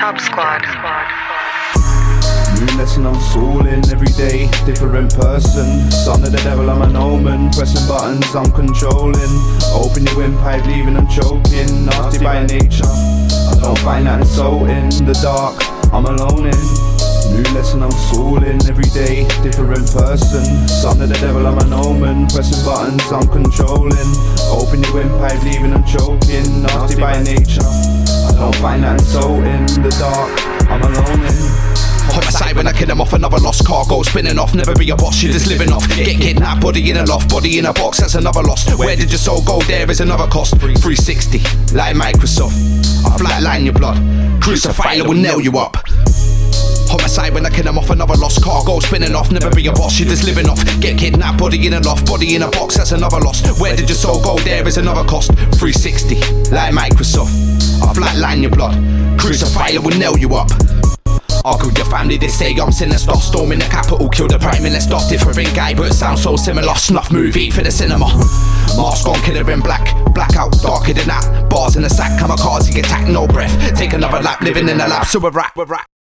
Chop Squad. New lesson I'm schooling every day, different person. Son of the devil, I'm an omen. Pressing buttons, I'm controlling. Open your windpipe, leaving them choking. Nasty by nature, I don't find that insulting. The dark, I'm alone in. New lesson I'm schooling every day, different person. Son of the devil, I'm an omen. Pressing buttons, I'm controlling. Open your windpipe, leaving them choking. Nasty by nature, I don't find that insulting. The dark, I'm alone in. Homicide when I kill them off, another lost cargo spinning off. Never be a boss, you're just living off. Get kidnapped, body in a loft, body in a box, that's another loss. Where did your soul go? There is another cost. 360, like Microsoft. I flatline your blood. Crucify will nail you up. Homicide when I kill them off, another lost cargo spinning off. Never be a boss, you're just living off. Get kidnapped, body in a loft, body in a box, that's another loss. Where did your soul go? There is another cost. 360, like Microsoft. I flatline your blood. Crucify will nail you up. Argue with your family, they say I'm sinister. Storming the capital, kill the prime minister. Different guy, but it sounds so similar. Snuff movie for the cinema. Mask on, killer in black. Blackout, darker than that. Bars in the sack, kamikaze, attack, no breath. Take another lap, living in a lab, so we're rap.